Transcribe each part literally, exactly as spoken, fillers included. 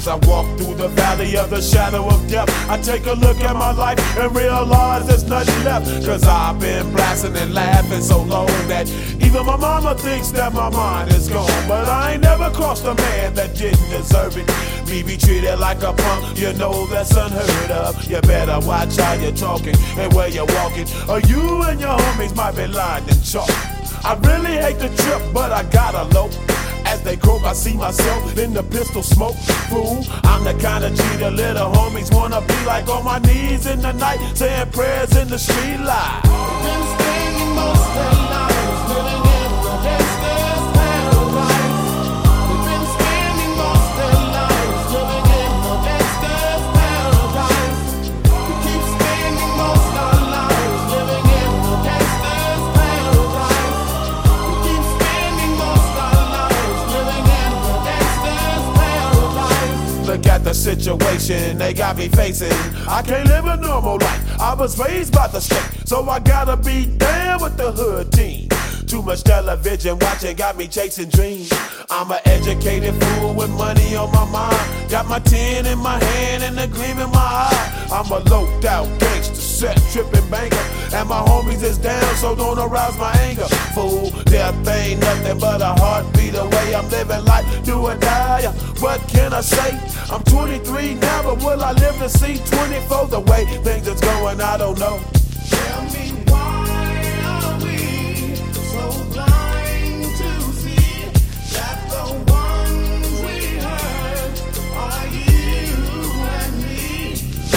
As I walk through the valley of the shadow of death, I take a look at my life and realize there's nothing left. Cause I've been blasting and laughing so long that even my mama thinks that my mind is gone. But I ain't never crossed a man that didn't deserve it. Me be treated like a punk, you know that's unheard of. You better watch how you're talking and where you're walking, or you and your homies might be lined in chalk. I really hate the trip, but I gotta low. As they croak, I see myself in the pistol smoke. Fool, I'm the kind of G the little homies wanna be like, on my knees in the night, saying prayers in the street light. Been spending most of their lives living in the gangster's paradise. We've been spending most of their lives living in the gangster's paradise. We keep spending most of our lives living in the gangster's paradise. We keep spending most of our lives living in the gangster's paradise. Look at the situation they got me facing. I can't live a normal life. I was raised by the state, so I gotta be down with the hood team. Too much television watching got me chasing dreams. I'm an educated fool with money on my mind. Got my tin in my hand and a gleam in my eye. I'm a loped out gangster, set tripping banker, and my homies is down, so don't arouse my anger. Fool, death ain't nothing but a heartbeat away. I'm living life, do or die. What can I say? I'm twenty-three now, but will I live to see twenty-four? The way things is going, I don't know. Tell me, why are we so blind to see that the ones we hurt are you and me?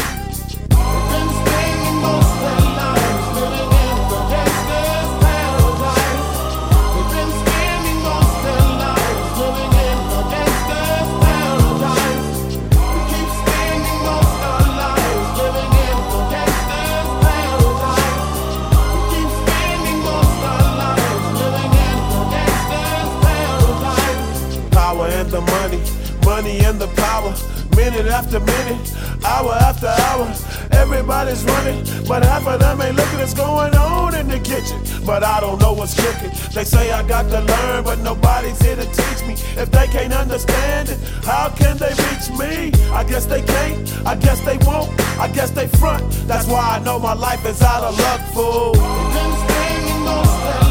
We've been spending most of our lives living in the gangster's paradise. We've been spending most of our lives living in the gangster's paradise. We keep spending most of our lives living in the gangster's paradise. We keep spending most of our lives living in the gangster's paradise. Power and the money, money and the power. Minute after minute, hour after hour, everybody's running, but half of them ain't looking what's going on in the kitchen. But I don't know what's cooking. They say I got to learn, but nobody's here to teach me. If they can't understand it, how can they reach me? I guess they can't, I guess they won't, I guess they front. That's why I know my life is out of luck, fool. We've been spending most of